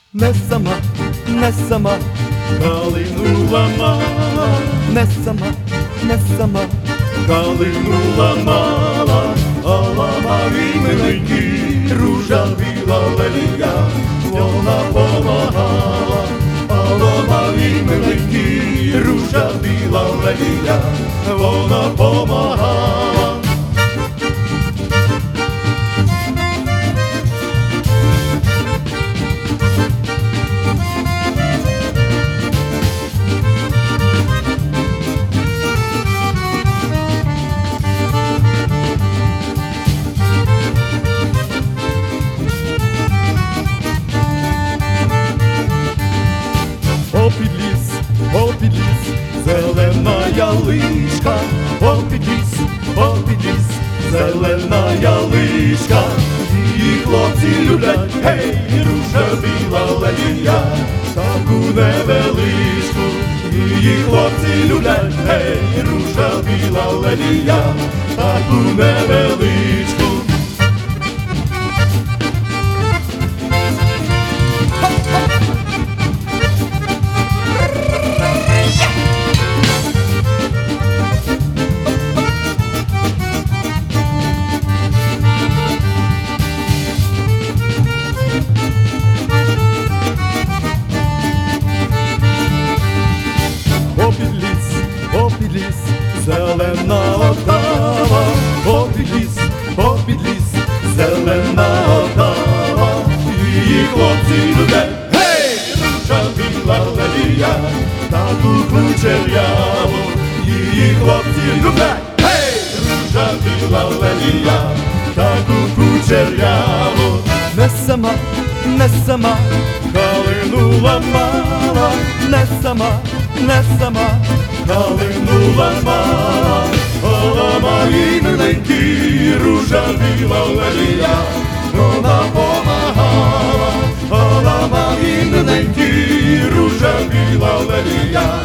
Не сама, не сама, калину ламала, не сама, не сама, калину ламала, а ламав і миленький, ружа біла лелія, вона помагала, а ламав і миленький, ружа біла лелія, вона помагала. Попід ліс, Зелена яличка, попід ліс, зелена яличка, її хлопці люблять, гей, ружа біла лелія, таку невеличку, її хлопці люблять, гей, ружа біла лелія, таку невеличку. попід ліс, Зелена отава, попід ліс, зелена отава, її хлопці люблять, гей, ружа біла лелія, таку кучеряву, її хлопці люблять, гей, ружа біла лелія, таку кучеряву. не сама, не сама, Калину ламала, не сама, не сама, калину ламала, ламав і миленький, ружа біла лелія, вона помагала, ламав і миленький, ружа біла лелія,